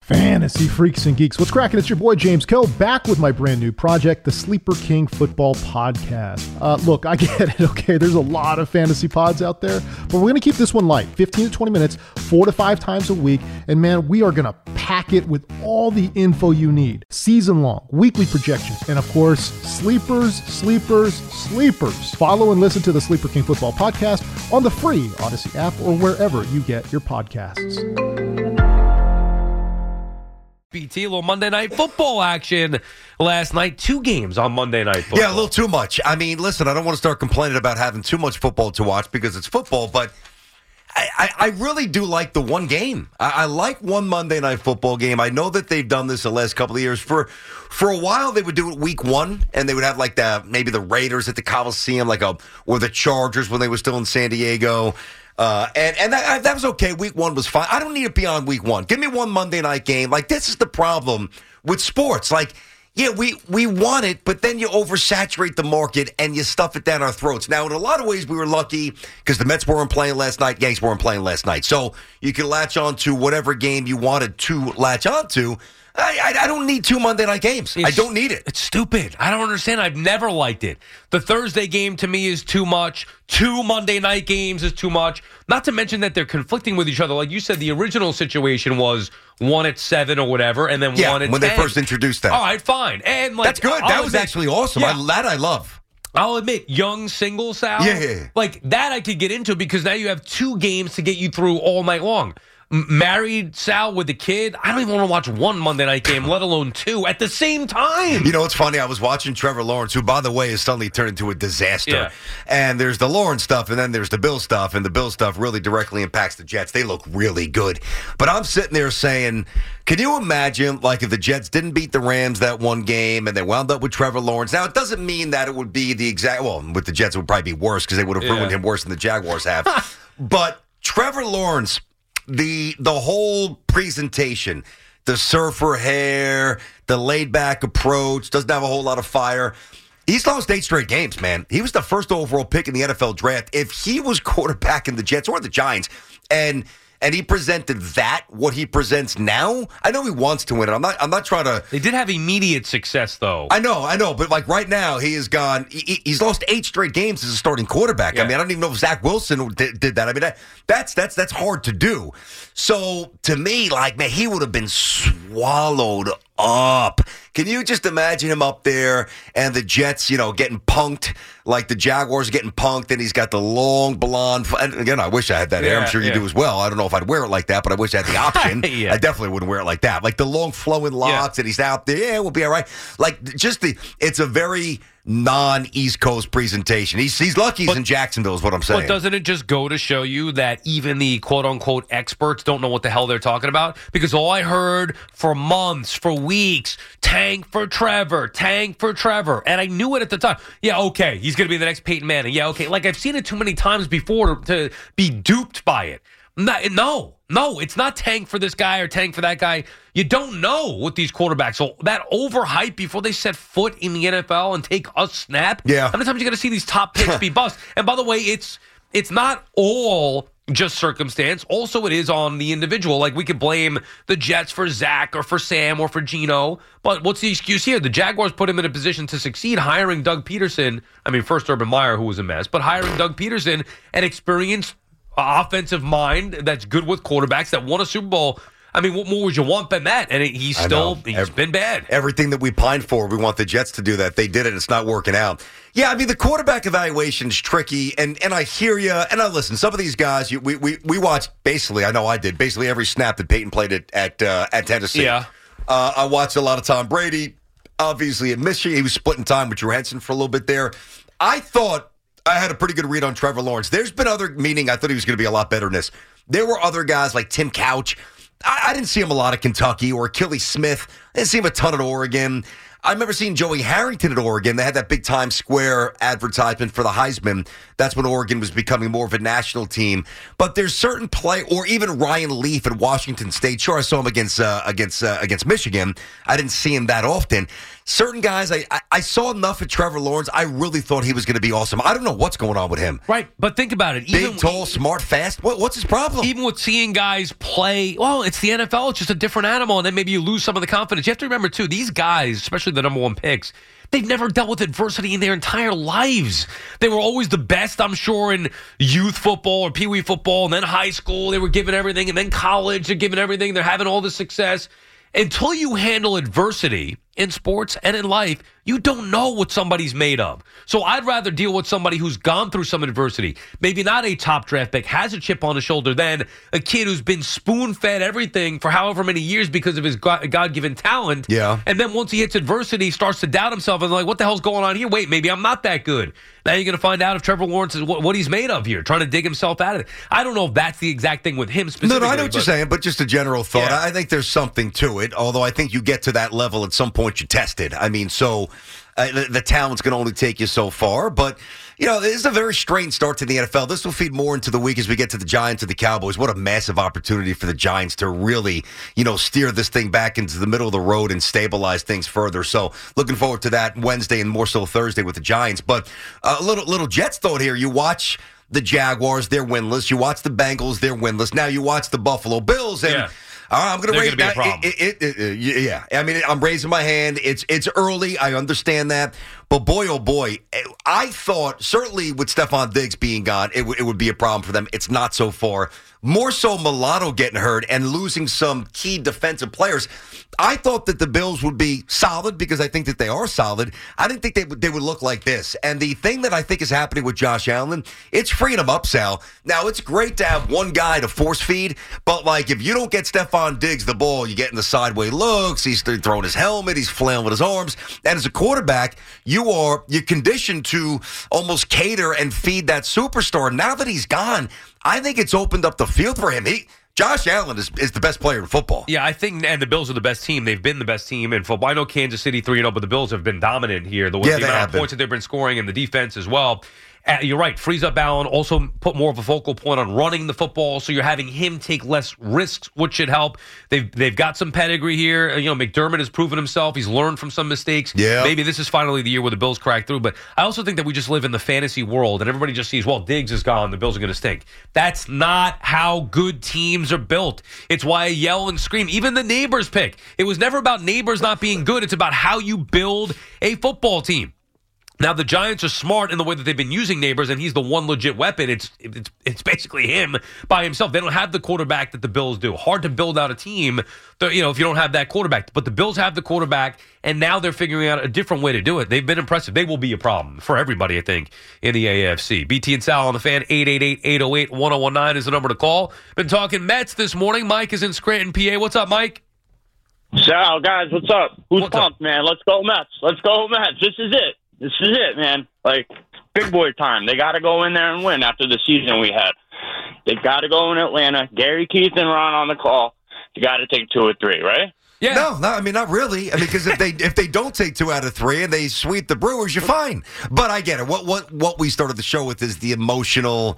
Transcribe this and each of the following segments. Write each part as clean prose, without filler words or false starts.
Fantasy freaks and geeks, what's cracking? It's your boy James Koh back with my brand new project, the Sleeper King Football Podcast. Look, I get it, okay? There's a lot of fantasy pods out there, but we're going to keep this one light, 15 to 20 minutes, 4 to 5 times a week, and man, we are going to pack it with all the info you need. Season-long, weekly projections, and of course, sleepers. Follow and listen to the Sleeper King Football Podcast on the free Odyssey app or wherever you get your podcasts. BT, a little Monday Night Football action last night. 2 games on Monday Night Football. Yeah, a little too much. I mean, listen, I don't want to start complaining about having too much football to watch because it's football, but I really do like the one game. I like one Monday Night Football game. I know that they've done this the last couple of years. For a while, they would do it week 1, and they would have like maybe the Raiders at the Coliseum, or the Chargers when they were still in San Diego. And that was okay. Week 1 was fine. I don't need it beyond week 1. Give me one Monday night game. Like, this is the problem with sports. Like, yeah, we want it, but then you oversaturate the market and you stuff it down our throats. Now, in a lot of ways, we were lucky because the Mets weren't playing last night, Yanks weren't playing last night. So you can latch on to whatever game you wanted to latch on to. I don't need 2 Monday night games. I don't need it. It's stupid. I don't understand. I've never liked it. The Thursday game to me is too much. 2 Monday night games is too much. Not to mention that they're conflicting with each other. Like you said, the original situation was 1 at 7 or whatever, and then 1 at 10. When they first introduced that. All right, fine. And that's good. That was actually awesome. Yeah. That I love. I'll admit, young single Sal. Yeah. Like that I could get into because now you have 2 games to get you through all night long. Married Sal with a kid, I don't even want to watch 1 Monday night game, let alone 2 at the same time. You know, it's funny. I was watching Trevor Lawrence, who, by the way, has suddenly turned into a disaster. Yeah. And there's the Lawrence stuff, and then there's the Bill stuff, and the Bill stuff really directly impacts the Jets. They look really good. But I'm sitting there saying, can you imagine, like, if the Jets didn't beat the Rams that one game and they wound up with Trevor Lawrence? Now, it doesn't mean that it would be the exact, well, with the Jets, it would probably be worse because they would have ruined him worse than the Jaguars have. But Trevor Lawrence, the whole presentation, the surfer hair, the laid-back approach, doesn't have a whole lot of fire. He's lost 8 straight games, man. He was the first overall pick in the NFL draft. If he was quarterback in the Jets or the Giants, and he presented what he presents now, I know he wants to win it. I'm not trying to. They did have immediate success, though. I know, but like right now, he has gone. He's lost 8 straight games as a starting quarterback. Yeah. I mean, I don't even know if Zach Wilson did that. I mean, that's hard to do. So to me, like, man, he would have been swallowed up. Can you just imagine him up there and the Jets, getting punked like the Jaguars are getting punked, and he's got the long blonde. And again, I wish I had that hair. I'm sure you do as well. I don't know if I'd wear it like that, but I wish I had the option. I definitely wouldn't wear it like that. Like the long flowing locks, and he's out there. Yeah, we'll be all right. Like it's a very non-East Coast presentation. He's lucky he's in Jacksonville is what I'm saying. But doesn't it just go to show you that even the quote-unquote experts don't know what the hell they're talking about? Because all I heard for months, for weeks, tank for Trevor. And I knew it at the time. Yeah, okay, he's going to be the next Peyton Manning. Yeah, okay. Like, I've seen it too many times before to be duped by it. No, it's not tank for this guy or tank for that guy. You don't know with these quarterbacks. So that overhype before they set foot in the NFL and take a snap. Yeah. How many times are you going to see these top picks be bust? And by the way, it's not all just circumstance. Also, it is on the individual. Like, we could blame the Jets for Zach or for Sam or for Geno. But what's the excuse here? The Jaguars put him in a position to succeed, hiring Doug Peterson. I mean, first Urban Meyer, who was a mess, but hiring Doug Peterson, an experienced offensive mind that's good with quarterbacks that won a Super Bowl. I mean, what more would you want than that? And he's been bad. Everything that we pined for, we want the Jets to do that. They did it. It's not working out. Yeah, I mean, the quarterback evaluation is tricky, and I hear you. And I listen, some of these guys, we watched basically, I know I did, basically every snap that Peyton played at Tennessee. Yeah. I watched a lot of Tom Brady. Obviously, at Michigan, he was splitting time with Drew Henson for a little bit there. I thought I had a pretty good read on Trevor Lawrence. There's been other, meaning I thought he was going to be a lot better than this. There were other guys like Tim Couch. I didn't see him a lot at Kentucky, or Achilles Smith. I didn't see him a ton at Oregon. I remember seeing Joey Harrington at Oregon. They had that big Times Square advertisement for the Heisman. That's when Oregon was becoming more of a national team. But there's certain play, or even Ryan Leaf at Washington State. Sure, I saw him against Michigan. I didn't see him that often. certain guys, I saw enough of Trevor Lawrence. I really thought he was going to be awesome. I don't know what's going on with him. Right, but think about it. Big, tall, smart, fast. What's his problem? Even with seeing guys play, well, it's the NFL. It's just a different animal, and then maybe you lose some of the confidence. You have to remember, too, these guys, especially the number one picks, they've never dealt with adversity in their entire lives. They were always the best, I'm sure, in youth football or peewee football, and then high school. They were given everything, and then college, they're given everything. They're having all the success. Until you handle adversity in sports and in life, you don't know what somebody's made of. So I'd rather deal with somebody who's gone through some adversity, maybe not a top draft pick, has a chip on his shoulder, than a kid who's been spoon-fed everything for however many years because of his God-given talent. Yeah. And then once he hits adversity, starts to doubt himself and like, what the hell's going on here? Wait, maybe I'm not that good. Now you're going to find out if Trevor Lawrence is what he's made of here, trying to dig himself out of it. I don't know if that's the exact thing with him specifically. No, I know what you're saying, but just a general thought. Yeah. I think there's something to it, although I think you get to that level at some point you test it. I mean, so the talent's going to only take you so far, but this is a very strange start to the NFL. This will feed more into the week as we get to the Giants and the Cowboys. What a massive opportunity for the Giants to really, steer this thing back into the middle of the road and stabilize things further. So looking forward to that Wednesday and more so Thursday with the Giants. But a little Jets thought here. You watch the Jaguars, they're winless. You watch the Bengals, they're winless. Now you watch the Buffalo Bills, and I'm going to raise that. Yeah, I mean, I'm raising my hand. It's early. I understand that. But boy, oh boy, I thought certainly with Stephon Diggs being gone, it would be a problem for them. It's not so far. More so Milano getting hurt and losing some key defensive players. I thought that the Bills would be solid because I think that they are solid. I didn't think they would look like this. And the thing that I think is happening with Josh Allen, it's freeing him up, Sal. Now, it's great to have one guy to force feed, but like if you don't get Stephon Diggs the ball, you get in the sideway looks, he's throwing his helmet, he's flailing with his arms. And as a quarterback, you're conditioned to almost cater and feed that superstar. Now that he's gone, I think it's opened up the field for him. Josh Allen is the best player in football. Yeah, I think, and the Bills are the best team. They've been the best team in football. I know Kansas City 3-0, but the Bills have been dominant here. The amount of points that they've been scoring and the defense as well. You're right, frees up Allen, also put more of a focal point on running the football, so you're having him take less risks, which should help. They've got some pedigree here. McDermott has proven himself. He's learned from some mistakes. Yeah. Maybe this is finally the year where the Bills crack through, but I also think that we just live in the fantasy world, and everybody just sees, well, Diggs is gone, the Bills are going to stink. That's not how good teams are built. It's why I yell and scream. Even the Neighbors pick. It was never about Neighbors not being good. It's about how you build a football team. Now, the Giants are smart in the way that they've been using Neighbors, and he's the one legit weapon. It's basically him by himself. They don't have the quarterback that the Bills do. Hard to build out a team, if you don't have that quarterback. But the Bills have the quarterback, and now they're figuring out a different way to do it. They've been impressive. They will be a problem for everybody, I think, in the AFC. BT and Sal on the Fan, 888-808-1019 is the number to call. Been talking Mets this morning. Mike is in Scranton, PA. What's up, Mike? Sal, guys, what's up? Who's pumped, man? Let's go Mets. Let's go Mets. This is it. This is it, man. Like, big boy time. They got to go in there and win after the season we had. They got to go in Atlanta. Gary, Keith, and Ron on the call. You got to take 2 or 3, right? Yeah. No, I mean, not really. I mean, because if they don't take 2 out of 3 and they sweep the Brewers, you're fine. But I get it. What we started the show with is the emotional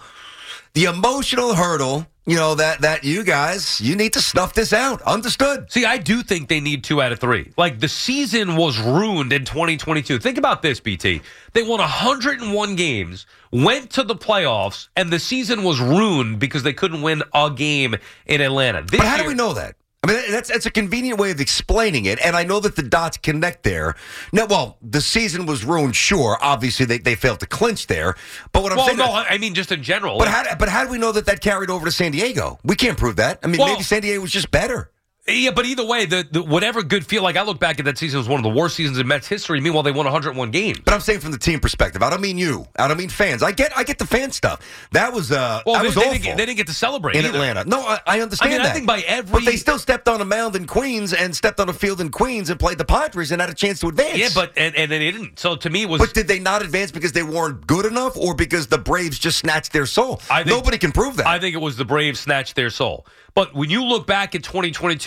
hurdle. That you guys, you need to snuff this out. Understood. See, I do think they need 2 out of 3. Like, the season was ruined in 2022. Think about this, BT. They won 101 games, went to the playoffs, and the season was ruined because they couldn't win a game in Atlanta. But how do we know that? I mean, that's a convenient way of explaining it, and I know that the dots connect there. Now, well, the season was ruined, sure. Obviously, they failed to clinch there. But what I'm saying, I mean just in general. But how do we know that carried over to San Diego? We can't prove that. I mean, maybe San Diego was just better. Yeah, but either way, the whatever good feel, like I look back at that season, it was one of the worst seasons in Mets history. Meanwhile, they won 101 games. But I'm saying from the team perspective. I don't mean you. I don't mean fans. I get the fan stuff. That was awful. They didn't get to celebrate in either. Atlanta. No, I understand that. I think by every... But they still stepped on a mound in Queens and stepped on a field in Queens and played the Padres and had a chance to advance. Yeah, but and they didn't. So to me, it was... But did they not advance because they weren't good enough or because the Braves just snatched their soul? Nobody can prove that. I think it was the Braves snatched their soul. But when you look back at 2022,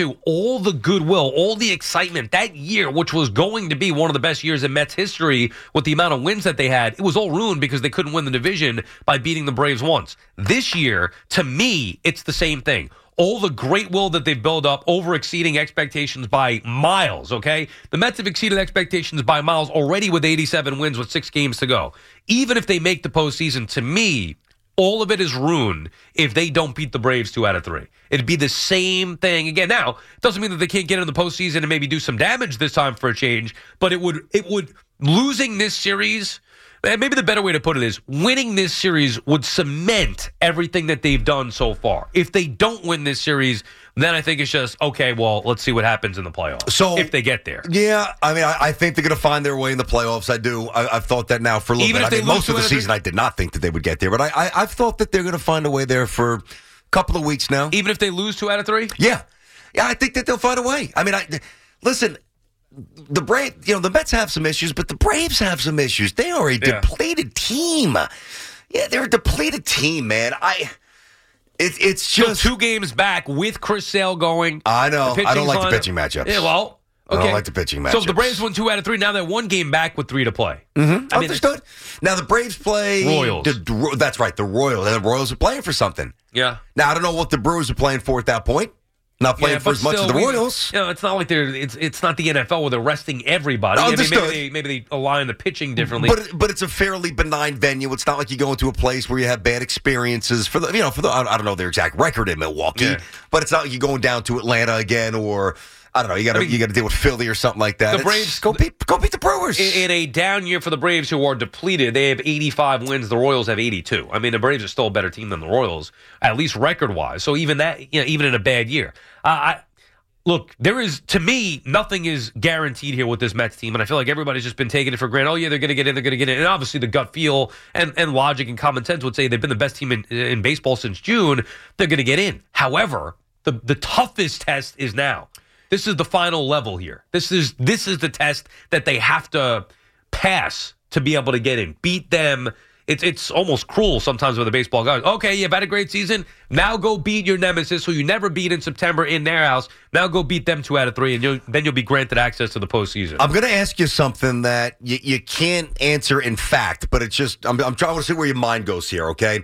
to all the goodwill, all the excitement that year, which was going to be one of the best years in Mets history with the amount of wins that they had, it was all ruined because they couldn't win the division by beating the Braves once. This year, to me, it's the same thing. All the great will that they've built up, over exceeding expectations by miles, okay? The Mets have exceeded expectations by miles already with 87 wins with 6 games to go. Even if they make the postseason, to me, all of it is ruined if they don't beat the Braves 2 out of 3. It'd be the same thing again. Now, it doesn't mean that they can't get in the postseason and maybe do some damage this time for a change, but it would losing this series, and maybe the better way to put it is winning this series would cement everything that they've done so far. If they don't win this series, then I think it's just, okay, well, let's see what happens in the playoffs. So, if they get there. Yeah, I mean, I think they're going to find their way in the playoffs. I do. I've thought that now for a little Even bit. If I mean, most of the season, I did not think that they would get there, but I've thought that they're going to find a way there for a couple of weeks now. Even if they lose 2 out of 3? Yeah, I think that they'll find a way. I mean, listen. The the Mets have some issues, but the Braves have some issues. They are a depleted team. Yeah, they're a depleted team, man. It's just so 2 games back with Chris Sale going. I know. I don't like the pitching matchups. Yeah, well, okay. I don't like the pitching matchups. So if the Braves won 2 out of 3, now they're 1 game back with 3 to play. Mm-hmm. I mean, understood. Now the Braves play Royals. That's right, the Royals, and the Royals are playing for something. Yeah. Now I don't know what the Brewers are playing for at that point. Not playing for as much as the Royals. It's not like it's not the NFL where they're resting everybody. Understood. Maybe they align the pitching differently. But it's a fairly benign venue. It's not like you go into a place where you have bad experiences for the I don't know their exact record in Milwaukee, but it's not like you're going down to Atlanta again, or I don't know, you got to deal with Philly or something like that. The Braves go beat the Brewers. In a down year for the Braves, who are depleted, they have 85 wins. The Royals have 82. I mean, the Braves are still a better team than the Royals, at least record-wise. So even that, even in a bad year, look, to me, nothing is guaranteed here with this Mets team, and I feel like everybody's just been taking it for granted. Oh, yeah, they're going to get in, and obviously the gut feel and logic and common sense would say they've been the best team in baseball since June. They're going to get in. However, the toughest test is now. This is the final level here. This is the test that they have to pass to be able to get in. Beat them. It's almost cruel sometimes with the baseball guys. Okay, you've had a great season. Now go beat your nemesis, who you never beat in September in their house. Now go beat them 2 out of 3, and then you'll be granted access to the postseason. I'm going to ask you something that you can't answer in fact, but it's just I'm trying to see where your mind goes here. Okay,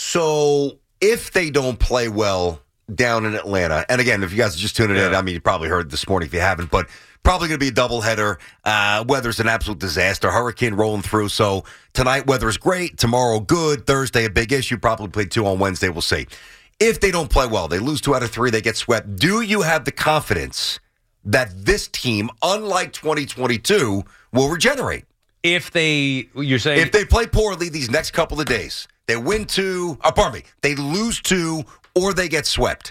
so if they don't play well down in Atlanta, and again, if you guys are just tuning in, I mean, you probably heard this morning if you haven't, but probably going to be a doubleheader. Weather's an absolute disaster. Hurricane rolling through. So tonight, weather is great. Tomorrow, good. Thursday, a big issue. Probably play 2 on Wednesday. We'll see. If they don't play well, they lose 2 out of 3, they get swept. Do you have the confidence that this team, unlike 2022, will regenerate? If they play poorly these next couple of days, they win 2, they lose 2, or they get swept.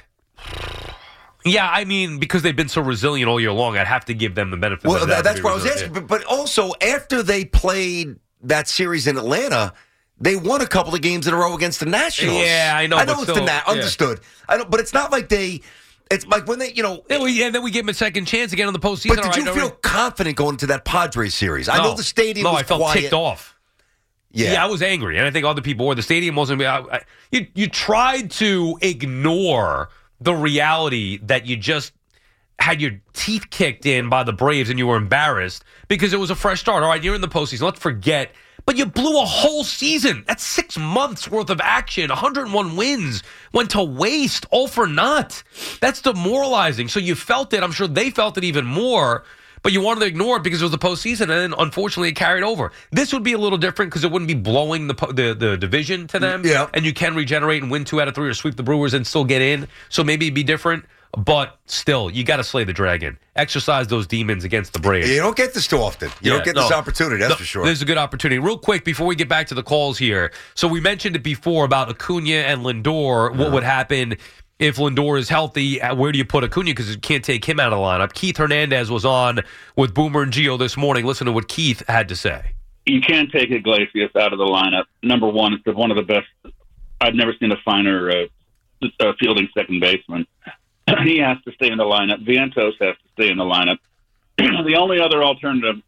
Yeah, I mean, because they've been so resilient all year long, I'd have to give them the benefit of the doubt. That's what I was asking. But also, after they played that series in Atlanta, they won a couple of games in a row against the Nationals. Yeah, I know. I know it's understood. I know, but it's not like it's like when they, and then we give them a second chance again in the postseason. But did you feel confident going into that Padres series? I know the stadium was quiet. I felt ticked off. Yeah, I was angry, and I think other people were. The stadium wasn't. You tried to ignore the reality that you just had your teeth kicked in by the Braves and you were embarrassed because it was a fresh start. All right, you're in the postseason. Let's forget. But you blew a whole season. That's 6 months worth of action. 101 wins went to waste, all for naught. That's demoralizing. So you felt it. I'm sure they felt it even more. But you wanted to ignore it because it was the postseason, and then unfortunately it carried over. This would be a little different because it wouldn't be blowing the division to them. Yeah. And you can regenerate and win 2 out of 3 or sweep the Brewers and still get in. So maybe it'd be different. But still, you got to slay the dragon. Exercise those demons against the Braves. You don't get this too often. You don't get this opportunity, that's for sure. There's a good opportunity. Real quick, before we get back to the calls here. So we mentioned it before about Acuna and Lindor. What would happen if Lindor is healthy? Where do you put Acuna? Because you can't take him out of the lineup. Keith Hernandez was on with Boomer and Gio this morning. Listen to what Keith had to say. You can't take Iglesias out of the lineup. Number one, it's one of the best. I've never seen a finer fielding second baseman. He has to stay in the lineup. Vientos has to stay in the lineup. The only other alternative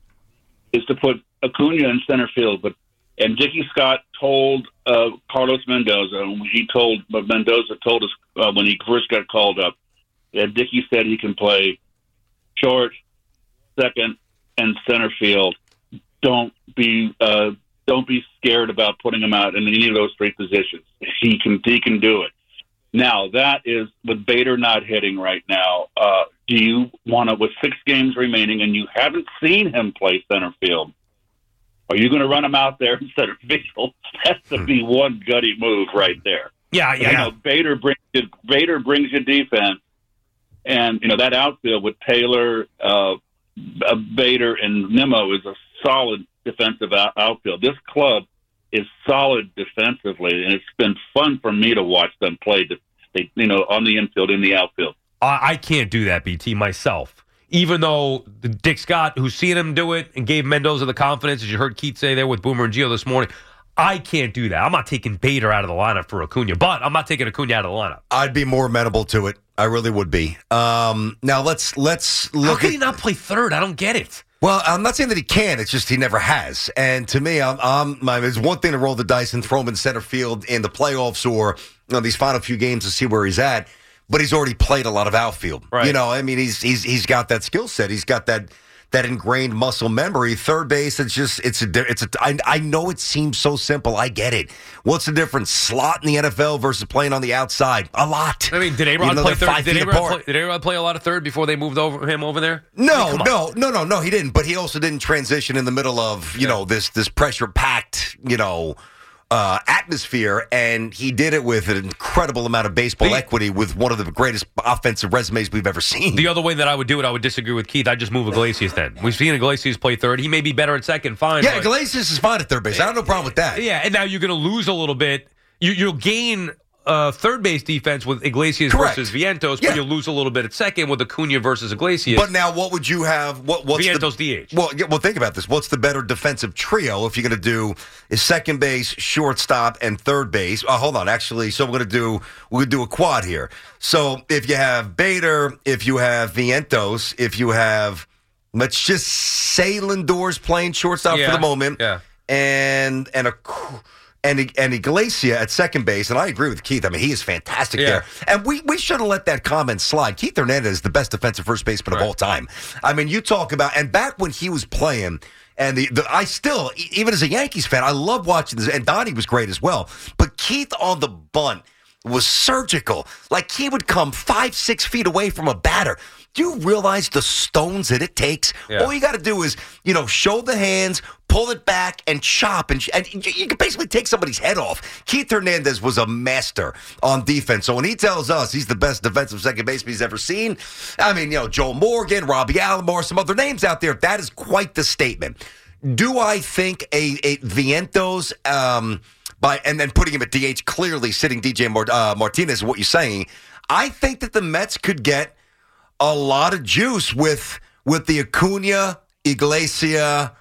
is to put Acuna in center field. And Dickie Scott told Carlos Mendoza, Mendoza told us when he first got called up, Dickey said he can play short, second, and center field. Don't be scared about putting him out in any of those three positions. He can do it. Now, that is with Bader not hitting right now. Do you want to, with 6 games remaining, and you haven't seen him play center field, are you going to run him out there in center field? That's to be one gutty move right there. Yeah. You know, Bader brings you defense, and you know that outfield with Taylor, Bader, and Nimmo is a solid defensive outfield. This club is solid defensively, and it's been fun for me to watch them play. On the infield, in the outfield. I can't do that, BT, myself. Even though Dick Scott, who's seen him do it and gave Mendoza the confidence, as you heard Keith say there with Boomer and Gio this morning, I can't do that. I'm not taking Bader out of the lineup for Acuna, but I'm not taking Acuna out of the lineup. I'd be more amenable to it. I really would be. Now let's look. How can he not play third? I don't get it. Well, I'm not saying that he can. It's just he never has. And to me, it's one thing to roll the dice and throw him in center field in the playoffs or these final few games to see where he's at. But he's already played a lot of outfield. Right. You know, I mean, he's got that skill set. He's got that ingrained muscle memory. Third base, I know it seems so simple. I get it. What's the difference? Slot in the NFL versus playing on the outside? A lot. I mean, did A-Rod play third? Did A-Rod play a lot of third before they moved him over there? No, he didn't. But he also didn't transition in the middle of this pressure packed atmosphere, and he did it with an incredible amount of baseball equity with one of the greatest offensive resumes we've ever seen. The other way that I would do it, I would disagree with Keith. I'd just move Iglesias then. We've seen Iglesias play third. He may be better at second, fine. Yeah, Iglesias is fine at third base. I have no problem with that. Yeah, and now you're going to lose a little bit. You'll gain third base defense with Iglesias Correct. versus Vientos, but you'll lose a little bit at second with Acuna versus Iglesias. But now what would you have? What's Vientos DH. Well, think about this. What's the better defensive trio if you're going to do is second base, shortstop, and third base? Hold on, actually. So we're going to do a quad here. So if you have Bader, if you have Vientos, if you have, let's just say Lindor's playing shortstop for the moment, and Iglesias at second base, and I agree with Keith. I mean, he is fantastic there. And we should have let that comment slide. Keith Hernandez is the best defensive first baseman of all time. I mean, you talk about, and back when he was playing, and I still, even as a Yankees fan, I love watching this, and Donnie was great as well. But Keith on the bunt was surgical. Like, he would come 5-6 feet away from a batter. Do you realize the stones that it takes? Yeah. All you got to do is, show the hands, pull it back, and chop. And you can basically take somebody's head off. Keith Hernandez was a master on defense. So when he tells us he's the best defensive second baseman he's ever seen, I mean, Joe Morgan, Robbie Alomar, some other names out there, that is quite the statement. Do I think a Vientos, and then putting him at DH, clearly sitting DJ Martinez is what you're saying, I think that the Mets could get a lot of juice with the Acuna, Iglesias,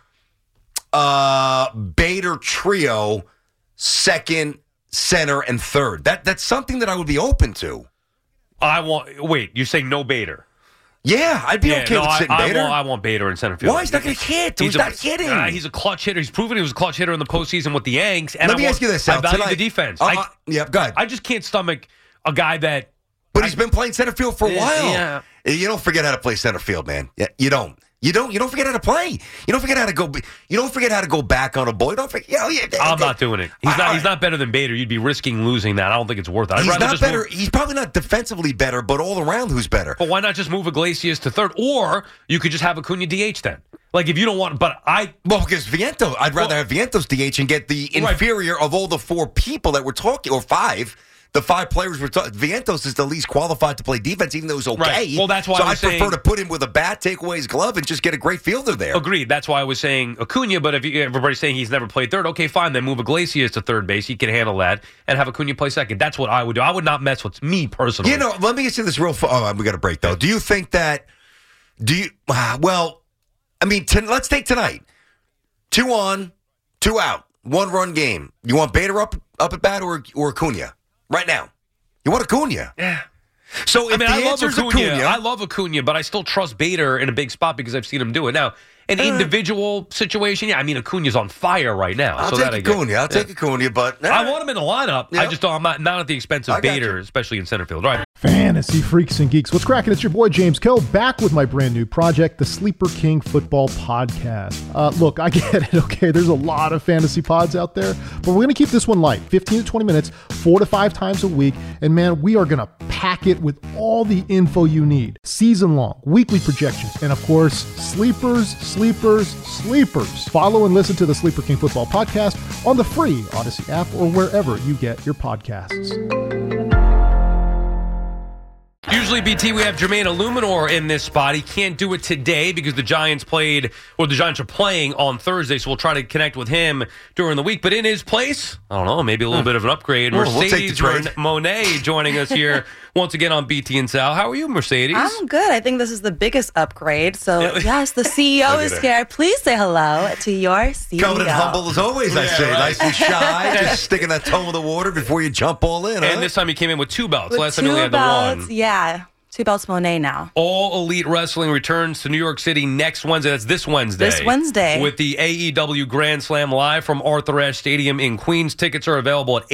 Bader trio, second, center, and third. That's something that I would be open to. Wait, you're saying no Bader? Yeah, I'd be okay with sitting Bader. I want Bader in center field. Why? He's not going to hit. He's not hitting. He's a clutch hitter. He's proven he was a clutch hitter in the postseason with the Yanks. And Let me ask you this, Sal. I value the defense. Go ahead. I just can't stomach a guy that... But he's been playing center field for a while. Yeah. You don't forget how to play center field, man. You don't. You don't forget how to play. You don't forget how to go. You don't forget how to go back on a ball. You don't forget. I'm not doing it. He's not better than Bader. You'd be risking losing that. I don't think it's worth it. He's not better. He's probably not defensively better, but all around, who's better? But why not just move Iglesias to third, or you could just have Acuna DH then? Like if you don't want, because Vientos, I'd rather have Vientos DH and get the inferior of all the four people that we're talking, or five. The five players we're talking, Vientos is the least qualified to play defense, even though he's okay. Right. Well, that's why I prefer to put him with a bat, take away his glove, and just get a great fielder there. Agreed. That's why I was saying Acuna, but if everybody's saying he's never played third, okay, fine, then move Iglesias to third base. He can handle that, and have Acuna play second. That's what I would do. I would not mess with me personally. Let me get to this real we got a break, though. Do you think that, let's take tonight. 2 on, 2 out, 1-run game. You want Bader up at bat or Acuna? Right now. You want Acuna? Yeah. So if I love answer's Acuna. I love Acuna, but I still trust Bader in a big spot because I've seen him do it. Now, an individual situation, yeah, I mean, Acuna's on fire right now. I'll take Acuna, but I want him in the lineup. Yeah. I just don't. I'm not at the expense of Bader, especially in center field. All right. Fantasy freaks and geeks, what's cracking? It's your boy James Kill back with my brand new project, the Sleeper King Football Podcast. Look, I get it, okay? There's a lot of fantasy pods out there, but we're going to keep this one light, 15 to 20 minutes, 4 to 5 times a week, and man, we are going to pack it with all the info you need. Season-long, weekly projections, and of course, sleepers. Follow and listen to the Sleeper King Football Podcast on the free Odyssey app or wherever you get your podcasts. Usually, BT, we have Jermaine Illuminor in this spot. He can't do it today because the Giants are playing on Thursday, so we'll try to connect with him during the week. But in his place, I don't know, maybe a little bit of an upgrade. Mercedes Monet joining us here once again on BT and Sal. How are you, Mercedes? I'm good. I think this is the biggest upgrade. So, yes, the CEO is here. Please say hello to your CEO. Coming in humble as always, I say. Right. Nice and shy, just sticking that toe in the water before you jump all in. And this time you came in with 2 belts. With Last time you only had the one. Yeah. 2 belts Monet now. All Elite Wrestling returns to New York City next Wednesday. That's this Wednesday. This Wednesday. With the AEW Grand Slam live from Arthur Ashe Stadium in Queens. Tickets are available at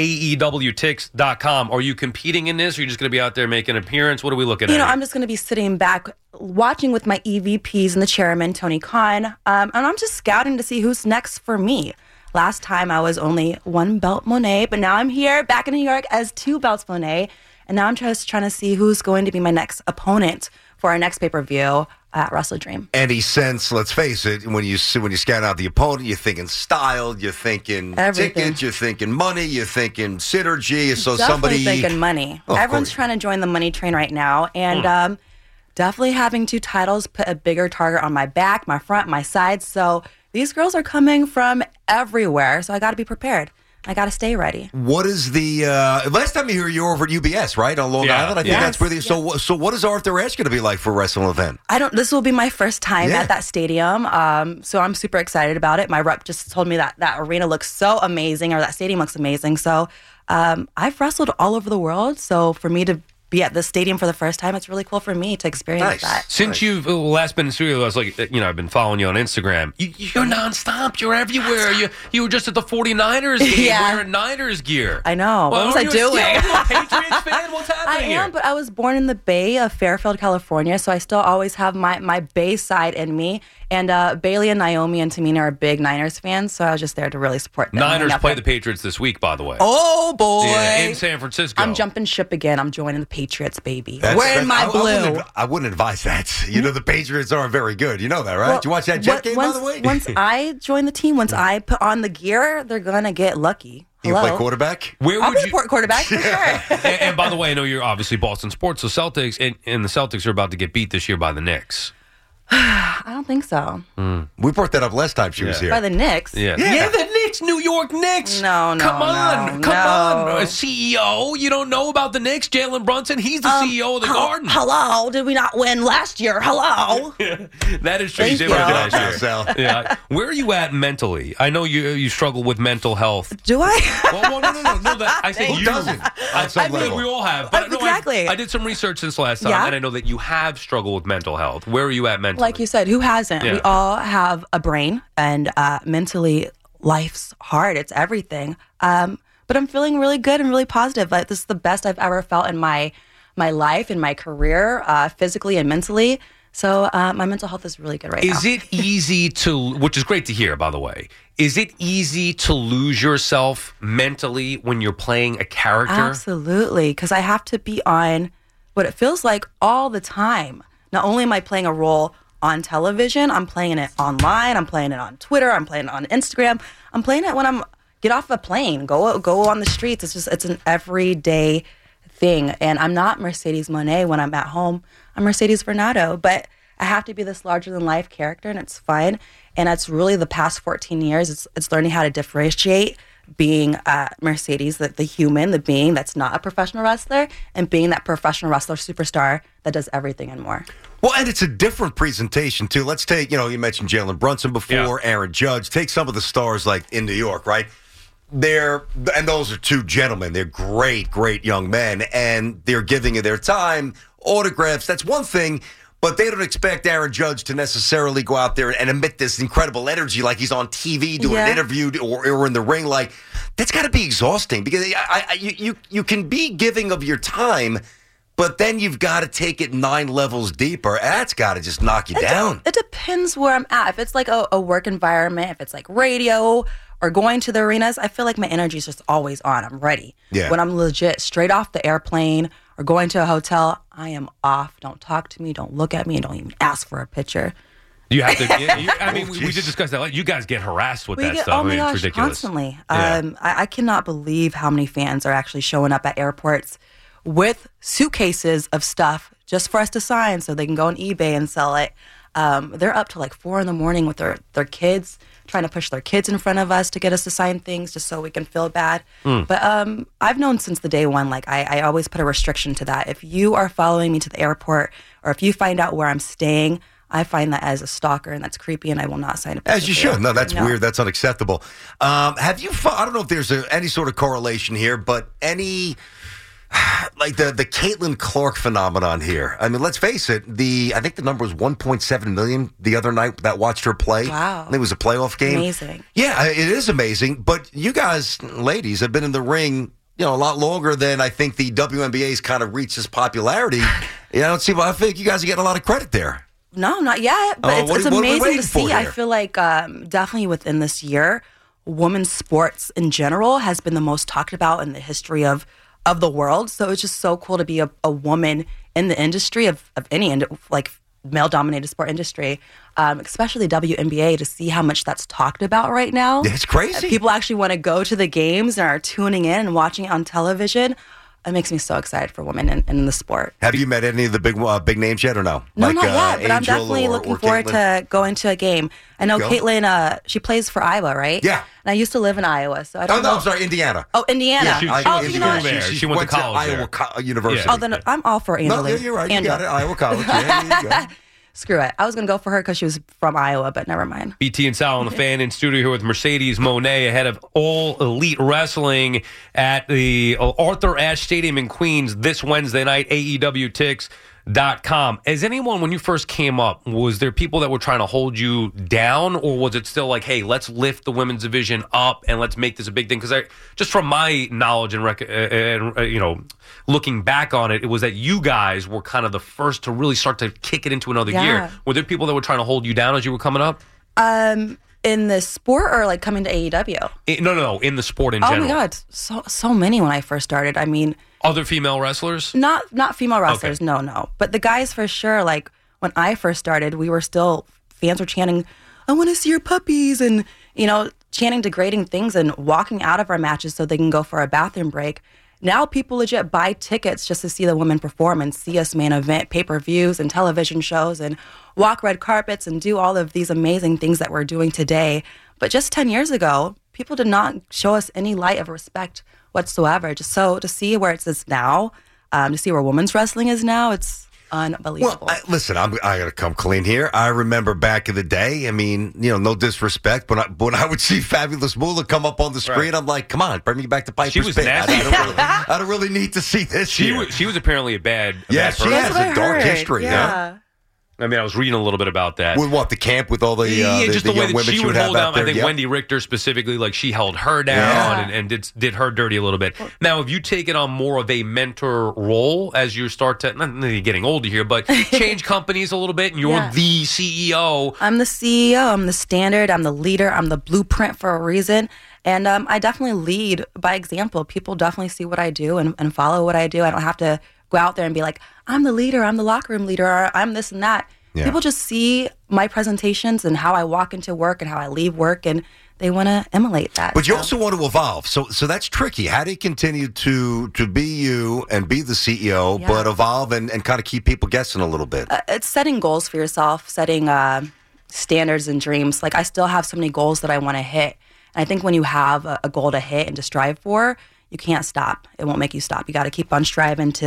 AEWTix.com. Are you competing in this, or are you just going to be out there making an appearance? What are we looking at? I'm just going to be sitting back watching with my EVPs and the chairman, Tony Khan. And I'm just scouting to see who's next for me. Last time I was only 1 belt Monet, but now I'm here back in New York as 2 belts Monet. And now I'm just trying to see who's going to be my next opponent for our next pay-per-view at Wrestle Dream. Any sense, let's face it, when you scan out the opponent, you're thinking style, you're thinking tickets, you're thinking money, you're thinking synergy. So definitely thinking money. Everyone's trying to join the money train right now. And definitely having 2 titles put a bigger target on my back, my front, my sides. So these girls are coming from everywhere. So I got to be prepared. I got to stay ready. What is the last time you were over at UBS, right, on Long Island? I think that's where. So what is Arthur Ashe going to be like for a wrestling event? This will be my first time at that stadium. So I'm super excited about it. My rep just told me that arena looks so amazing, or that stadium looks amazing. So I've wrestled all over the world. So for me to be at the stadium for the first time, it's really cool for me to experience that. Since you've last been in studio, I was like, I've been following you on Instagram. You're nonstop. You're everywhere. You were just at the 49ers game wearing Niners gear. I know. What was I doing? Are you a Patriots fan? What's happening here? I am, but I was born in the Bay of Fairfield, California, so I still always have my Bay side in me. And Bailey and Naomi and Tamina are big Niners fans, so I was just there to really support them. Niners play the Patriots this week, by the way. Oh, boy. Yeah, in San Francisco. I'm jumping ship again. I'm joining the Patriots, baby. Wearing my blue. I wouldn't advise that. The Patriots aren't very good. You know that, right? Did you watch that Jet game, by the way? Once I join the team, once I put on the gear, they're going to get lucky. You play quarterback? I'll play quarterback for sure. And by the way, I know you're obviously Boston sports, so Celtics, and the Celtics are about to get beat this year by the Knicks. I don't think so. We brought that up last time she was here. By the Knicks? Yeah, the Knicks, New York Knicks. No. Come on. A CEO, you don't know about the Knicks? Jalen Brunson, he's the CEO of the Garden. Hello, did we not win last year? Hello. That is true. Thank you. Yeah. Where are you at mentally? I know you struggle with mental health. Do I? Well, no. I say who you. doesn't? I mean, we all have. But exactly. I did some research since last time, and I know that you have struggled with mental health. Where are you at mentally? Like you said, who hasn't? Yeah. We all have a brain, and mentally, life's hard. It's everything. But I'm feeling really good and really positive. Like, this is the best I've ever felt in my life, in my career, physically and mentally. So my mental health is really good right now. Is it easy to, which is great to hear, by the way, is it easy to lose yourself mentally when you're playing a character? Absolutely, because I have to be on what it feels like all the time. Not only am I playing a role on television, I'm playing it online, I'm playing it on Twitter, I'm playing it on Instagram, I'm playing it when I'm get off a plane, go on the streets. It's an everyday thing. And I'm not Mercedes Monet when I'm at home. I'm Mercedes Varnado, but I have to be this larger than life character, and it's fun. And it's really the past 14 years, it's learning how to differentiate being Mercedes, the human, the being that's not a professional wrestler, and being that professional wrestler superstar that does everything and more. Well, and it's a different presentation, too. Let's take, you mentioned Jalen Brunson before, Aaron Judge. Take some of the stars like in New York, right? and those are two gentlemen. They're great, great young men, and they're giving you their time, autographs. That's one thing. But they don't expect Aaron Judge to necessarily go out there and emit this incredible energy like he's on TV doing an interview or in the ring. Like, that's got to be exhausting because you can be giving of your time, but then you've got to take it 9 levels deeper. That's got to just knock you down. It depends where I'm at. If it's like a work environment, if it's like radio or going to the arenas, I feel like my energy is just always on. I'm ready. Yeah. When I'm legit straight off the airplane or going to a hotel, I am off. Don't talk to me. Don't look at me. And don't even ask for a picture. You have to. I mean, we did discuss that. You guys get harassed with that stuff. Oh my gosh, it's ridiculous. constantly. Yeah. I cannot believe how many fans are actually showing up at airports with suitcases of stuff just for us to sign so they can go on eBay and sell it. They're up to like 4 a.m. with their kids, trying to push their kids in front of us to get us to sign things just so we can feel bad. But I've known since the day one, like I always put a restriction to that. If you are following me to the airport or if you find out where I'm staying, I find that as a stalker and that's creepy and I will not sign a picture. As you should. No, that's weird. That's unacceptable. Have you, I don't know if there's any sort of correlation here, but any, like the Caitlin Clark phenomenon here. I mean, let's face it. I think the number was 1.7 million the other night that watched her play. Wow. I think it was a playoff game. Amazing. Yeah, it is amazing. But you guys, ladies, have been in the ring, a lot longer than I think the WNBA's kind of reached its popularity. I think you guys are getting a lot of credit there. No, not yet. But it's amazing to see. I feel like definitely within this year, women's sports in general has been the most talked about in the history of the world. So it's just so cool to be a woman in the industry of any like male-dominated sport industry, especially the WNBA, to see how much that's talked about right now. It's crazy. People actually want to go to the games and are tuning in and watching it on television. It makes me so excited for women in the sport. Have you met any of the big names yet or no? No, like, not yet, but I'm Angel definitely looking forward to going to a game. I know Caitlin, she plays for Iowa, right? Yeah. And I used to live in Iowa, so I don't know. I'm sorry, Indiana. Oh, Indiana. Yeah, she went to college Iowa University. Yeah. Oh, then I'm all for Angela. No, you're right. You got it. Iowa College. Yeah, you go. Screw it. I was going to go for her because she was from Iowa, but never mind. BT and Sal on the Fan in studio here with Mercedes Moné ahead of All Elite Wrestling at the Arthur Ashe Stadium in Queens this Wednesday night, AEWTix.com. As anyone, when you first came up, was there people that were trying to hold you down, or was it still like, hey, let's lift the women's division up and let's make this a big thing? Because just from my knowledge and looking back on it, it was that you guys were kind of the first to really start to kick it into another gear. Were there people that were trying to hold you down as you were coming up? In the sport or like coming to AEW? No, in the sport in general. Oh my God, so many when I first started. I mean, other female wrestlers? Not female wrestlers, okay. No. But the guys for sure, like when I first started, fans were chanting, I want to see your puppies, and, chanting degrading things and walking out of our matches so they can go for a bathroom break. Now people legit buy tickets just to see the women perform and see us main event pay-per-views and television shows and walk red carpets and do all of these amazing things that we're doing today. But just 10 years ago, people did not show us any light of respect whatsoever. Just so to see where it is now, to see where women's wrestling is now, it's unbelievable. Well, listen, I got to come clean here. I remember back in the day, I mean, no disrespect, but when I would see Fabulous Moolah come up on the screen, I'm like, come on, bring me back to Piper's She was Pit. nasty. I don't really need to see this. She was apparently a bad she person. has a dark history. Yeah. I mean, I was reading a little bit about that. With what, the camp with all the just the way young that women she would have hold down. out there? I think Wendy Richter specifically, like she held her down and did her dirty a little bit. Now, have you taken on more of a mentor role as you start to, not that you're getting older here, but change companies a little bit, and you're the CEO? I'm the CEO. I'm the standard. I'm the leader. I'm the blueprint for a reason. And I definitely lead by example. People definitely see what I do and follow what I do. I don't have to go out there and be like, I'm the leader, I'm the locker room leader, or I'm this and that. Yeah. People just see my presentations and how I walk into work and how I leave work, and they want to emulate that. But you also want to evolve. So that's tricky. How do you continue to be you and be the CEO, but evolve and kind of keep people guessing a little bit? It's setting goals for yourself, setting standards and dreams. Like, I still have so many goals that I want to hit. And I think when you have a goal to hit and to strive for, you can't stop. It won't make you stop. You got to keep on striving to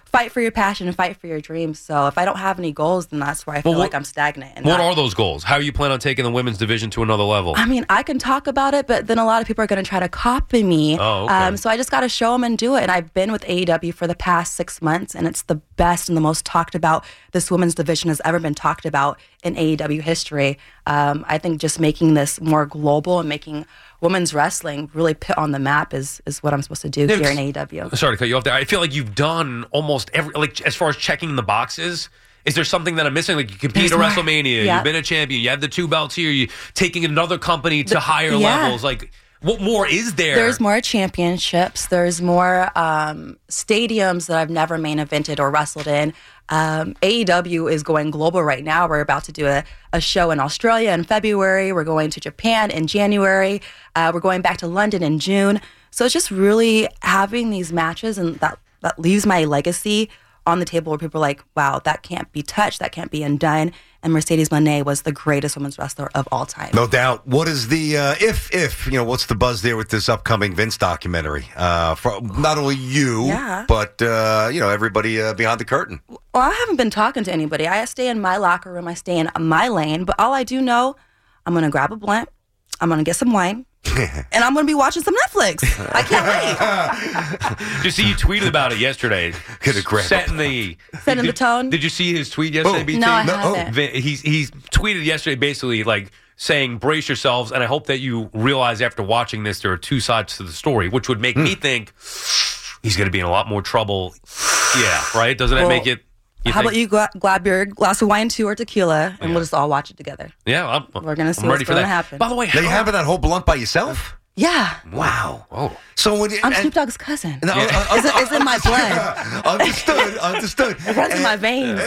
fight for your passion and fight for your dreams. So if I don't have any goals, then that's where I feel like I'm stagnant. And what are those goals? How are you planning on taking the women's division to another level? I mean, I can talk about it, but then a lot of people are going to try to copy me. Oh, okay. So I just got to show them and do it. And I've been with AEW for the past 6 months, and it's the best and the most talked about this women's division has ever been talked about in AEW history. I think just making this more global and making women's wrestling really put on the map is what I'm supposed to do here in AEW. Sorry to cut you off there. I feel like you've done almost every, like, as far as checking the boxes. Is there something that I'm missing? Like, you compete at WrestleMania, you've been a champion, you have the 2 belts here, you're taking another company to higher levels. Like, what more is there? There's more championships. There's more stadiums that I've never main evented or wrestled in. AEW is going global right now. We're about to do a show in Australia in February. We're going to Japan in January. We're going back to London in June. So it's just really having these matches, and that leaves my legacy on the table where people are like, wow, that can't be touched, that can't be undone. And Mercedes Moné was the greatest women's wrestler of all time. No doubt. What is the, what's the buzz there with this upcoming Vince documentary? For not only you, but, everybody behind the curtain. Well, I haven't been talking to anybody. I stay in my locker room. I stay in my lane. But all I do know, I'm going to grab a blunt. I'm going to get some wine. And I'm going to be watching some Netflix. I can't wait. Did you see you tweeted about it yesterday? Setting the tone. Did you see his tweet yesterday, BT? No, I haven't. He's tweeted yesterday basically like saying, brace yourselves, and I hope that you realize after watching this there are 2 sides to the story, which would make me think he's going to be in a lot more trouble. Yeah, right? Doesn't that make it... How about you grab your glass of wine too or tequila, and we'll just all watch it together. Yeah, we're gonna see what's going to happen. By the way, are you having that whole blunt by yourself? Yeah. Wow. Oh. So I'm Snoop Dogg's cousin. It's in my blood. Understood. It runs in my veins.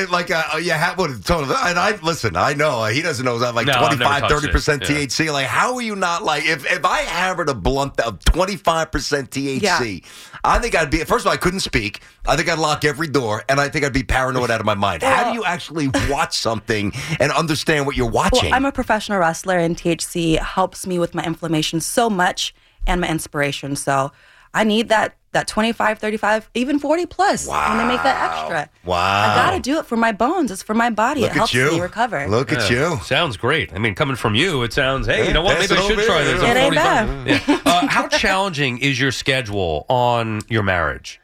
And I know he doesn't know that 25, 30% THC. Like, how are you not like if I hammered a blunt of 25% THC, I think I'd be, first of all, I couldn't speak. I think I'd lock every door, and I think I'd be paranoid out of my mind. How do you actually watch something and understand what you're watching? Well, I'm a professional wrestler, and THC helps me with my inflammation so much and my inspiration. So I need that 25, 35, even 40 plus. Wow. And they make that extra. Wow. I got to do it for my bones. It's for my body. Look it helps at you. me recover. Look at you. Sounds great. I mean, coming from you, it sounds, hey, you know what? Maybe I should try this. It ain't bad. Yeah. How challenging is your schedule on your marriage?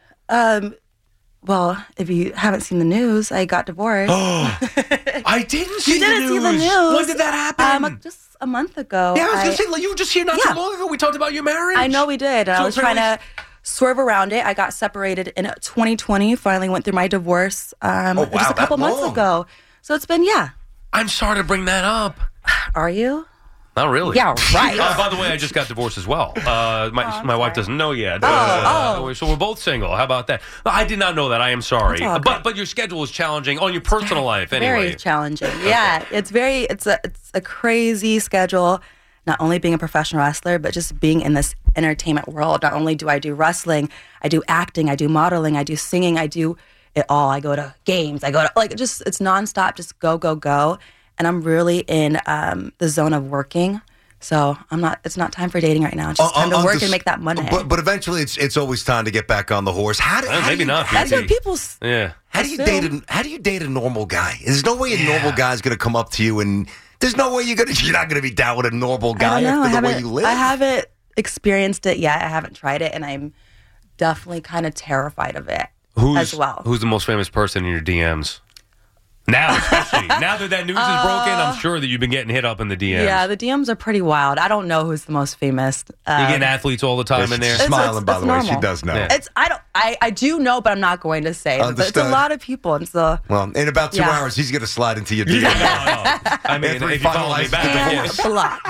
Well, if you haven't seen the news, I got divorced. I didn't see You didn't see the news. When did that happen? Just a month ago. Yeah, I was going to say, like, you were just here not too long ago. We talked about your marriage. I know we did. And I was trying to swerve around it. I got separated in 2020. Finally went through my divorce just a couple months ago. So it's been, I'm sorry to bring that up. Are you? Not really. Yeah, right. By the way, I just got divorced as well. My wife doesn't know yet. So we're both single. How about that? I did not know that. I am sorry. But your schedule is challenging on your personal life anyway. Very challenging. Yeah, it's a crazy schedule. Not only being a professional wrestler, but just being in this entertainment world. Not only do I do wrestling, I do acting, I do modeling, I do singing, I do it all. I go to games. I go to it's nonstop. Just go. And I'm really in the zone of working. So it's not time for dating right now. It's just time to work and make that money. But eventually it's always time to get back on the horse. Maybe not. That's what people How do you date a normal guy? There's no way a normal guy's going to come up to you, and there's no way you're not going to be down with a normal guy after the way you live. I haven't experienced it yet. I haven't tried it, and I'm definitely kind of terrified of it as well. Who's the most famous person in your DMs? Now, especially. Now that news is broken, I'm sure that you've been getting hit up in the DMs. Yeah, the DMs are pretty wild. I don't know who's the most famous. You getting athletes all the time in there? She's smiling, by the way. She does know. Yeah. I do know, but I'm not going to say. It's a lot of people. And so, well, in about 2 hours, he's going to slide into your DM. No. I mean, if you follow me back. it's a lot.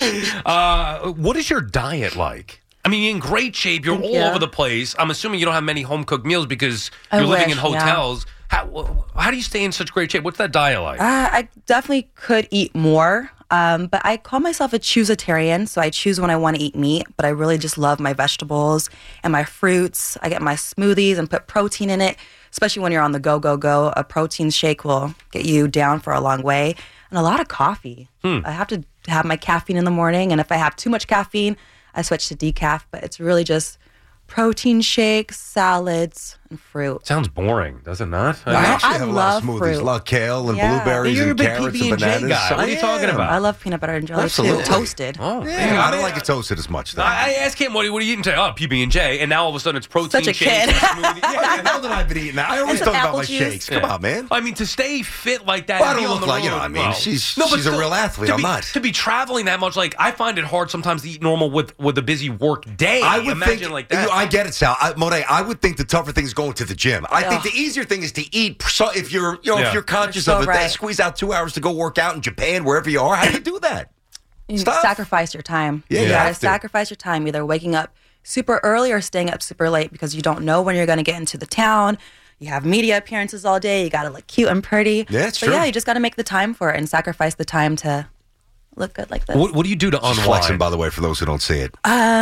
What is your diet like? I mean, you're in great shape. You're all over the place. I'm assuming you don't have many home-cooked meals because you're living in hotels. Yeah. How do you stay in such great shape? What's that diet like? I definitely could eat more, but I call myself a choositarian, so I choose when I want to eat meat, but I really just love my vegetables and my fruits. I get my smoothies and put protein in it, especially when you're on the go. A protein shake will get you down for a long way, and a lot of coffee. I have to have my caffeine in the morning, and if I have too much caffeine, I switch to decaf, but it's really just protein shakes, salads, and fruit. Sounds boring, does it not? I actually I have a lot of love smoothies. fruit. A lot of kale and Yeah. blueberries You're a and big carrots and PB&J bananas. guy. What are you talking about? I love peanut butter and jelly Absolutely. too, toasted. Oh, Yeah, I don't like it toasted as much, though. I asked him, what are you eating today? Oh, PB&J. And now all of a sudden it's protein Such a shakes kid. and smoothies. What the hell did I been eating that? I always some talk about apple my juice. shakes. Come on, man. I mean, to stay fit like that. Well, I and be don't on look the like, road, I mean, well. she's but a real athlete. to I'm be, not. To be traveling that much, like, I find it hard sometimes to eat normal with a busy work day. I would Imagine think, like that. I get it, Sal. Monet, I would think the tougher thing is going to the gym. I think the easier thing is to eat. So if you're, if you're conscious You're so of it, right. squeeze out 2 hours to go work out in Japan, wherever you are. How do you do that? You Stuff. sacrifice your time. Yeah, you you gotta have to. sacrifice your time, either waking up super early or staying up super late because you don't know when you're going to get into the town. You have media appearances all day. You got to look cute and pretty. Yeah, it's but true. yeah, you just got to make the time for it and sacrifice the time to look good like this. What do you do to Just unwind? flexing, by the way, for those who don't see it.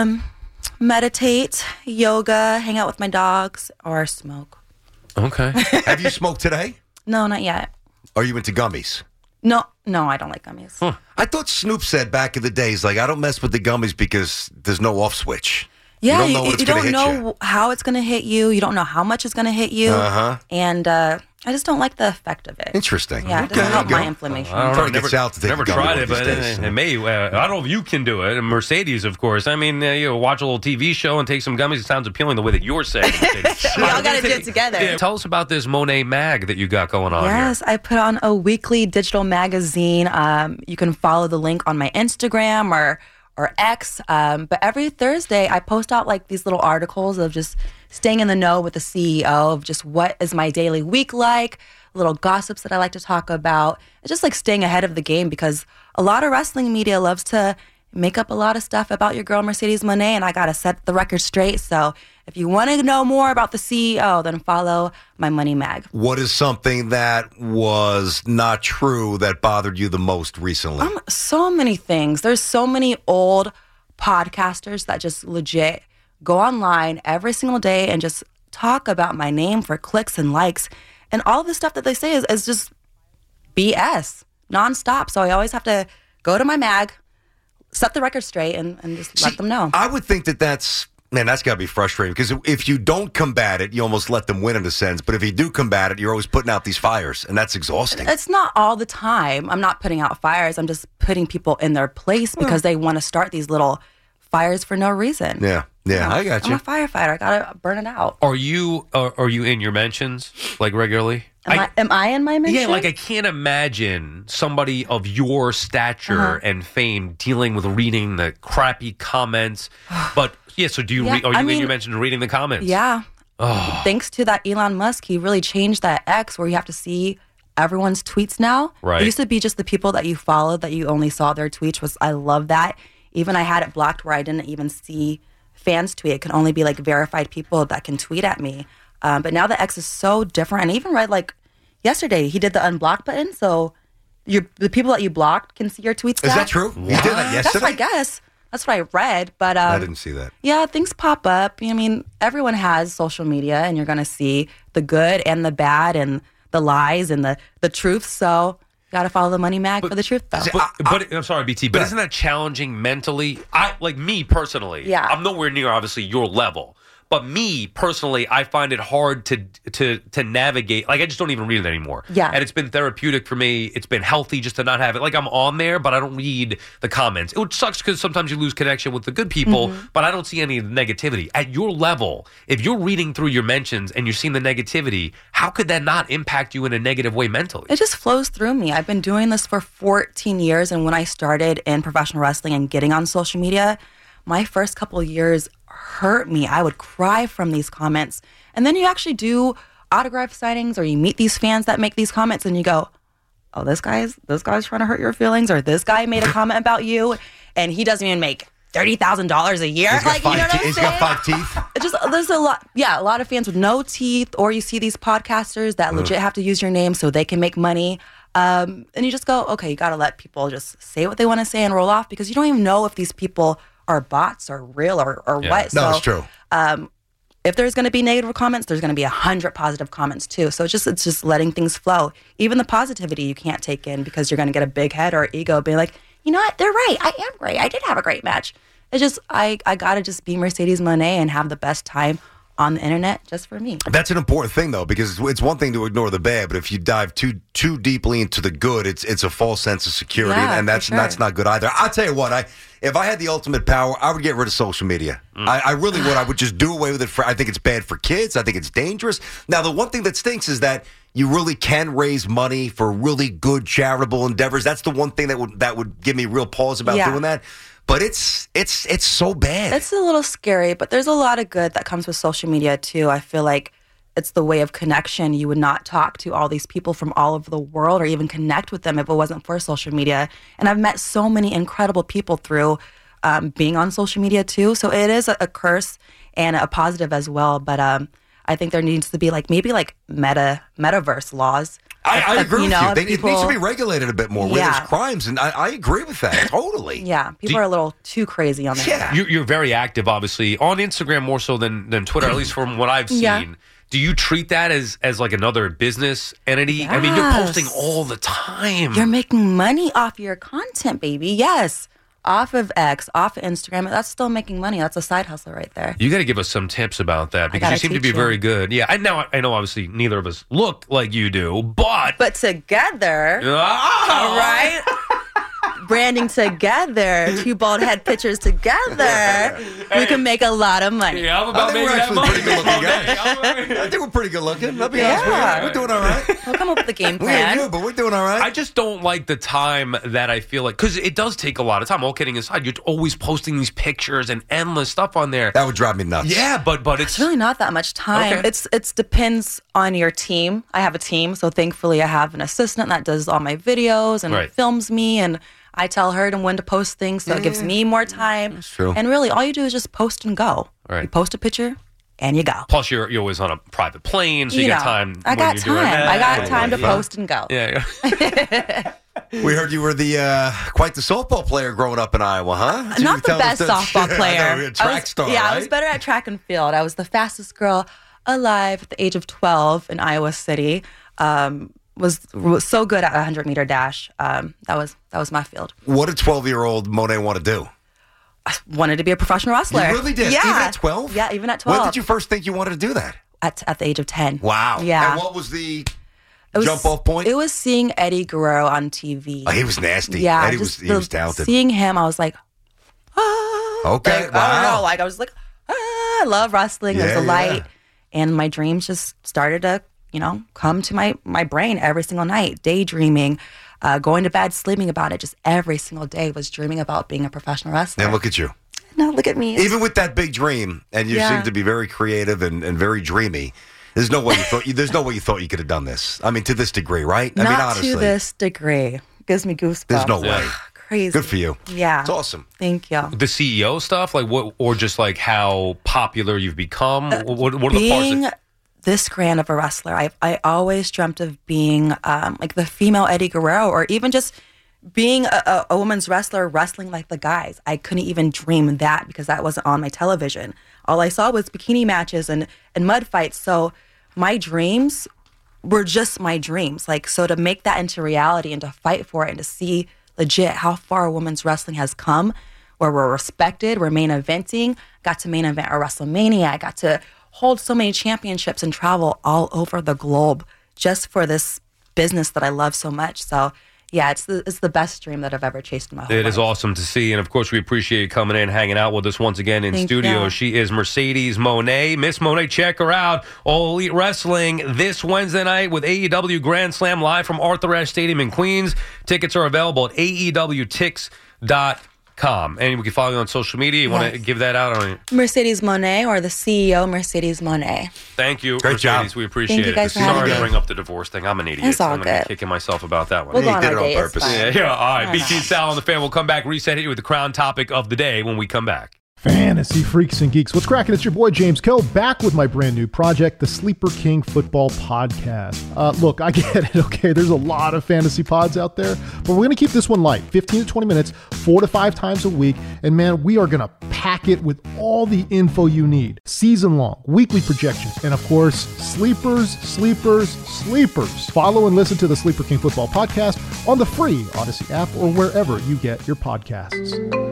Meditate, yoga, hang out with my dogs, or smoke. Okay. Have you smoked today? No, not yet. Are you into gummies? No, I don't like gummies. I thought Snoop said back in the days, like, I don't mess with the gummies because there's no off switch. Yeah, you don't know what it's you going to don't hit know how it's going to hit you. You don't know how much it's going to hit you. And I just don't like the effect of it. Interesting. Yeah, it Okay, doesn't help there you my go. inflammation. I don't Trying know. to get Sal to take never a gummy tried one it, of but these days. it may. I don't know if you can do it. And Mercedes, of course. I mean, you watch a little TV show and take some gummies. It sounds appealing the way that you're saying. Mercedes. We all gotta do it together. Yeah, tell us about this Monet mag that you got going on Yes, I put on a weekly digital magazine. You can follow the link on my Instagram or X. But every Thursday, I post out like these little articles of just staying in the know with the CEO of just what is my daily week like, little gossips that I like to talk about. It's just like staying ahead of the game because a lot of wrestling media loves to make up a lot of stuff about your girl Mercedes Moné, and I got to set the record straight. So if you want to know more about the CEO, then follow my Money Mag. What is something that was not true that bothered you the most recently? So many things. There's so many old podcasters that just legit go online every single day and just talk about my name for clicks and likes. And all of the stuff that they say is just BS, nonstop. So I always have to go to my mag, set the record straight, and just let them know. I would think that's got to be frustrating because if you don't combat it, you almost let them win in a sense. But if you do combat it, you're always putting out these fires, and that's exhausting. It's not all the time. I'm not putting out fires. I'm just putting people in their place because they want to start these little fires for no reason. Yeah, I got you. I'm a firefighter. I gotta burn it out. Are you in your mentions like regularly? Am I in my mention? Yeah, like I can't imagine somebody of your stature and fame dealing with reading the crappy comments. But yeah, so do you? Yeah, Are you I in mean, your mentions reading the comments? Yeah. Thanks to that Elon Musk, he really changed that X where you have to see everyone's tweets now. Right. It used to be just the people that you followed that you only saw their tweets. I love that. Even I had it blocked where I didn't even see fans tweet. It can only be like verified people that can tweet at me. But now the X is so different. And I even read like yesterday, he did the unblock button. So the people that you blocked can see your tweets. Is that true? You did that yesterday? That's what I guess. That's what I read. But I didn't see that. yeah, things pop up. I mean, everyone has social media, and you're going to see the good and the bad and the lies and the truth. So you got to follow the Money Mag for the truth, though. But I'm sorry, BT, but isn't that challenging mentally? Me personally, Yeah. I'm nowhere near obviously your level. But me personally, I find it hard to navigate. Like I just don't even read it anymore. Yeah. And it's been therapeutic for me. It's been healthy just to not have it. Like I'm on there, but I don't read the comments. It sucks because sometimes you lose connection with the good people, but I don't see any negativity. At your level, if you're reading through your mentions and you're seeing the negativity, how could that not impact you in a negative way mentally? It just flows through me. I've been doing this for 14 years. And when I started in professional wrestling and getting on social media, my first couple of years hurt me. I would cry from these comments. And then you actually do autograph signings or you meet these fans that make these comments and you go, oh, this guy's trying to hurt your feelings, or this guy made a comment about you and he doesn't even make $30,000 a year. He's got 5 teeth. It just there's a lot of fans with no teeth, or you see these podcasters that legit have to use your name so they can make money. And you just go, okay, you got to let people just say what they want to say and roll off because you don't even know if these people are bots or real or what. No, so, it's true. If there's going to be negative comments, there's going to be 100 positive comments too. So it's just letting things flow. Even the positivity you can't take in because you're going to get a big head or ego being like, you know what, they're right. I am great. I did have a great match. It's just I got to just be Mercedes Moné and have the best time on the internet just for me. That's an important thing, though, because it's one thing to ignore the bad, but if you dive too deeply into the good, it's a false sense of security, Yeah, and for that's sure. not good either. I'll tell you what, if I had the ultimate power, I would get rid of social media. I really would. I would just do away with it. I think it's bad for kids. I think it's dangerous. Now, the one thing that stinks is that you really can raise money for really good charitable endeavors. That's the one thing that would give me real pause about doing that. But it's so bad. It's a little scary, but there's a lot of good that comes with social media too. I feel like it's the way of connection. You would not talk to all these people from all over the world or even connect with them if it wasn't for social media. And I've met so many incredible people through being on social media too. So it is a curse and a positive as well. But I think there needs to be maybe metaverse laws. I agree with you. It needs people- to be regulated a bit more where Yeah. there's crimes, and I agree with that totally. Yeah, people are a little too crazy on that. Yeah. You're very active, obviously, on Instagram more so than Twitter, at least from what I've seen. Yeah. Do you treat that as like another business entity? I mean, you're posting Yes. all the time. You're making money off your content, baby. Yes. Off of X, off of Instagram. That's still making money. That's a side hustle right there. You got to give us some tips about that because gotta you seem to teach be you. very good. Yeah, I know obviously neither of us look like you do, but Together, all right? Branding together, two bald head pictures together, we can make a lot of money. Yeah, I'm I about think we're making that actually money. pretty good looking guys. I think we're pretty good looking. I'll be honest with you. We're doing all right. We'll come up with a game We ain't plan. new, but we're doing all right. I just don't like the time that I feel like, because it does take a lot of time. All kidding aside, you're always posting these pictures and endless stuff on there. That would drive me nuts. Yeah, but it's It's really not that much time. Okay. It's depends on your team. I have a team, so thankfully I have an assistant that does all my videos and Right. films me, and I tell her when to post things, so it gives me more time. That's true. And really, all you do is just post and go. Right. You post a picture, and you go. Plus, you're always on a private plane, so you got know, time. I when got you're doing time. that. I got time to Yeah. post and go. Yeah. We heard you were quite the softball player growing up in Iowa, huh? Did you Not the tell us best softball player. I know, you're a track star, Yeah, right? I was better at track and field. I was the fastest girl alive at the age of 12 in Iowa City. Was so good at a 100-meter dash. That was my field. What did 12-year-old Monet want to do? I wanted to be a professional wrestler. You really did? Yeah. Even at 12? Yeah, even at 12. When did you first think you wanted to do that? At the age of 10. Wow. Yeah. And what was the It was- jump-off point? It was seeing Eddie Guerrero on TV. Oh, he was nasty. Yeah, Eddie just he was talented. Seeing him, I was like, ah. Okay, Like, I don't wow. know. I was like, ah, I love wrestling. There's Yeah, a light. yeah. And my dreams just started to, come to my brain every single night, daydreaming, going to bed, sleeping about it. Just every single day was dreaming about being a professional wrestler. And look at you. No, look at me. Even with that big dream, and you Yeah. seem to be very creative and very dreamy, there's no way you thought you could have done this. I mean, to this degree, right? I Not mean, honestly. to this degree. Gives me goosebumps. There's no way. Crazy. Good for you. Yeah. It's awesome. Thank you. The CEO stuff, like what, or just like how popular you've become. What are the parts? Being this grand of a wrestler, I always dreamt of being like the female Eddie Guerrero, or even just being a woman's wrestler wrestling like the guys. I couldn't even dream that because that wasn't on my television. All I saw was bikini matches and mud fights. So my dreams were just my dreams. So to make that into reality and to fight for it and to see legit how far women's wrestling has come, where we're respected, we're main eventing, got to main event at WrestleMania, I got to hold so many championships and travel all over the globe just for this business that I love so much. So yeah, it's the best dream that I've ever chased in my whole life. It is awesome to see, and of course, we appreciate you coming in, hanging out with us once again in Thank studio. you. She is Mercedes Monet. Miss Monet, check her out. All Elite Wrestling this Wednesday night with AEW Grand Slam live from Arthur Ashe Stadium in Queens. Tickets are available at AEWTix.com. And we can follow you on social media. You want to Yes. give that out? Mercedes Monet, or the CEO Mercedes Monet. Thank you, Great Mercedes. job. We appreciate you guys it. for having Sorry to me. bring up the divorce thing. I'm an idiot. It's all I'm gonna be good. kicking myself about that one. We'll go you on did our it on date. It's purpose. fine. Yeah, all right. I BT know. and Sal on the fan. We'll come back, reset it with the crown topic of the day when we come back. Fantasy freaks and geeks, what's cracking? It's your boy James Kill, back with my brand new project, the Sleeper King Football Podcast. Look, I get it, okay? There's a lot of fantasy pods out there, but we're going to keep this one light, 15 to 20 minutes, 4 to 5 times a week, and man, we are going to pack it with all the info you need. Season-long, weekly projections, and of course, sleepers. Follow and listen to the Sleeper King Football Podcast on the free Odyssey app or wherever you get your podcasts.